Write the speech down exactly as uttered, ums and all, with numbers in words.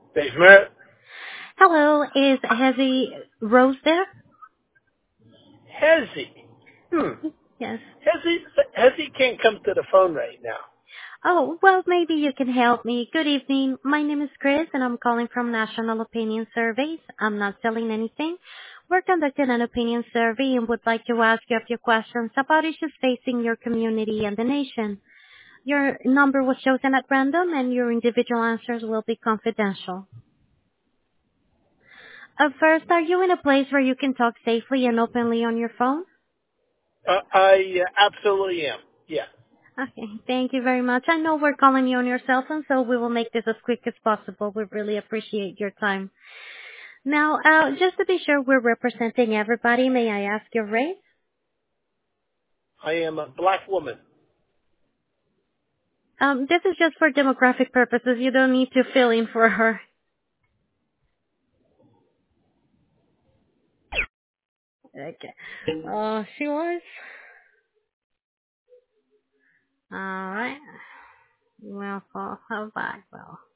Dave Merritt. Hello, is Hezzy Rose there? Hezzy. Hmm. Yes. Hezzy, Hezzy can't come to the phone right now. Oh, well, maybe you can help me. Good evening. My name is Chris, and I'm calling from National Opinion Surveys. I'm not selling anything. We're conducting an opinion survey and would like to ask you a few questions about issues facing your community and the nation. Your number was chosen at random, and your individual answers will be confidential. Uh, first, are you in a place where you can talk safely and openly on your phone? Uh, I uh, absolutely am. Yeah. Okay, thank you very much. I know we're calling you on your cell phone, so we will make this as quick as possible. We really appreciate your time. Now, uh, just to be sure we're representing everybody, may I ask your race? I am a black woman. Um, this is just for demographic purposes. You don't need to fill in for her. Okay. Oh, she was? Alright. Well, how about, well.